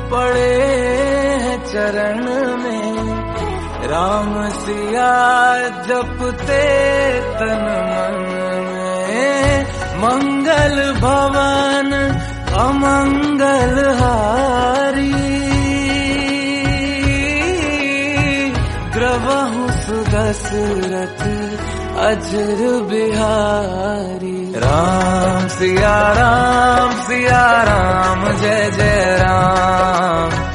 पड़े हैं चरण में, राम सिया जपते तन मन में। मंगल भवन अमंगल हारी, द्रवहु सुदशरथ अजर बिहारी। राम सिया राम जय जय राम।